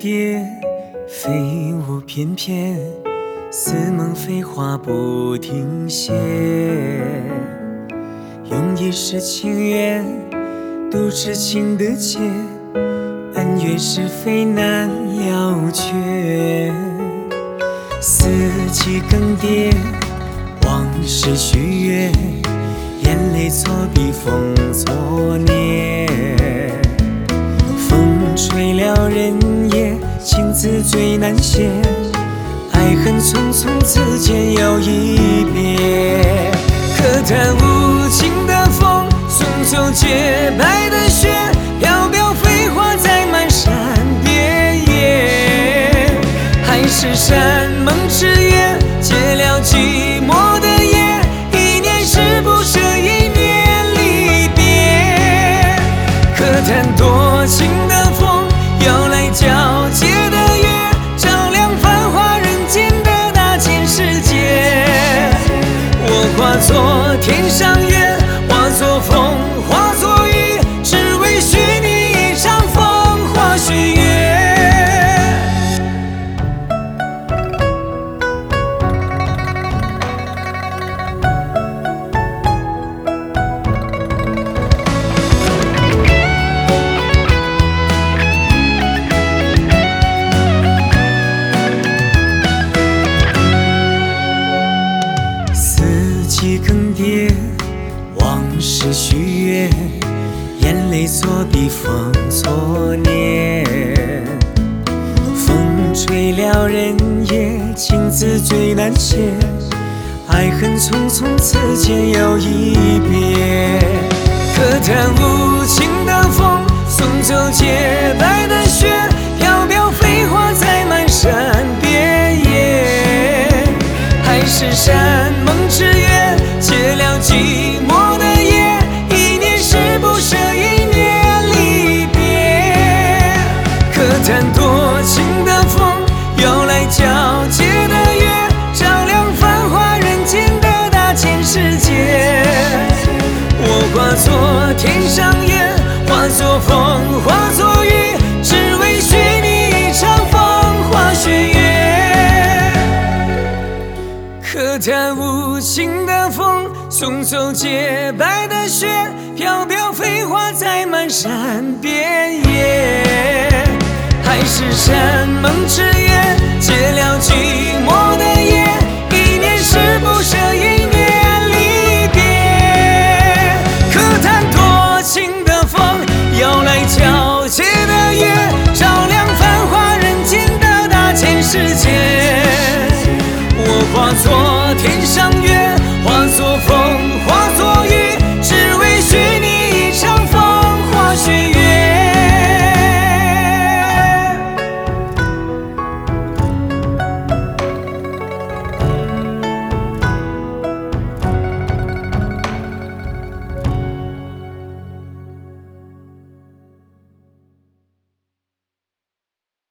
蝶，飞舞翩翩，似梦非花不停歇。用一世情缘，度痴情的劫，恩怨是非难了却。四季更迭，往事续约，眼泪错笔锋错捏。风吹了人也，情字最难写，爱恨匆匆，此间又一别。可叹无情的风，送走洁白的雪，飘飘飞花在满山遍野。海誓山盟誓言，结了寂寞的夜，一念是不舍，一念离别。可叹多情的风，摇来皎洁的月，照亮繁华人间的大千世界。我化作天上月，化作风，化作雨，只为许你一场风花雪月。更迭，往事续约，眼泪错笔锋错捏。风吹了人也，情字最难写，爱恨匆匆，此间又一别。可叹无情的风，送走洁白的雪，飘飘飞花在满山遍野。海誓山盟誓言，结了寂寞的夜，一念是不舍，一念离别。可叹多情的风，摇来皎洁的月，照亮繁华人间的大千世界。我化作天上月，化作风，化作雨，只为许你一场风花雪月。可叹无情的风，送走洁白的雪，飘飘飞花在满山遍野。海誓山盟誓言，结了寂寞的夜，一念是不舍，一念离别。可叹多情的风，摇来皎洁的月，照亮繁华人间的大千世界。我化作